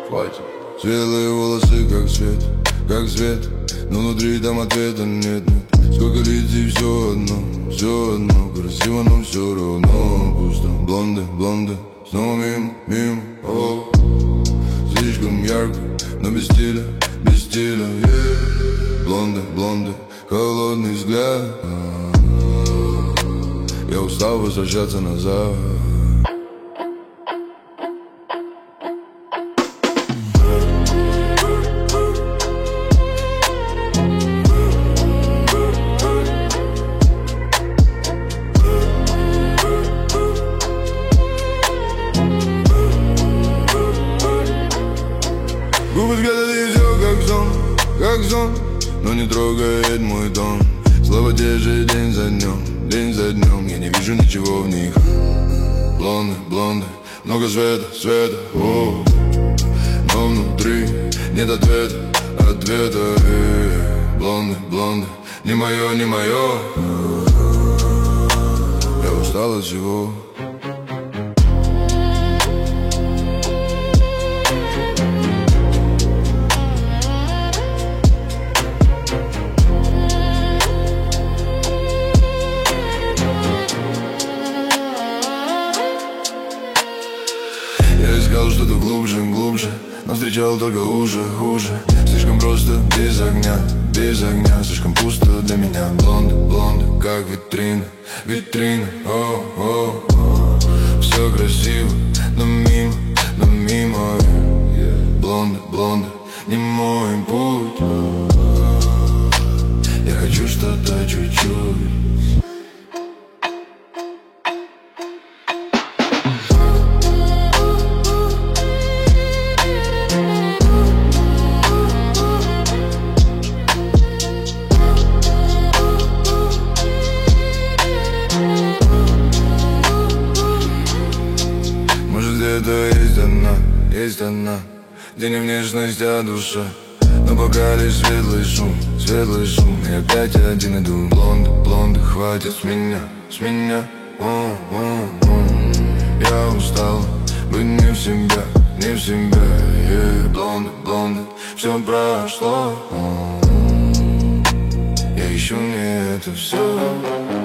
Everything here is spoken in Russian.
хватит. Светлые волосы, как свет, но внутри там ответа нет. Сколько лицей, все одно, красиво, но все равно пусто. Блонды, снова мимо, о. Слишком ярко, но без стиля, yeah. Блонды, холодный взгляд. Я устал возвращаться назад. Губы сгадали все как сон, но не трогает мой тон. Слова те же день за днем, я не вижу ничего в них. Блонды, много света, о. Но внутри нет ответа, Блонды, не мое, я устал от всего. Я искал что-то глубже, но встречал только хуже. Слишком просто, без огня, слишком пусто для меня. Блонды, как витрина, о. Все красиво, но мимо, Блонды, не мой путь. Я хочу что-то чуть-чуть. Где-то есть одна, где не внешность, а душа. Но пока лишь светлый шум, и опять один иду. Блонды, хватит с меня, Я устал быть не в себя, yeah. Блонды, все прошло, я ищу не это все.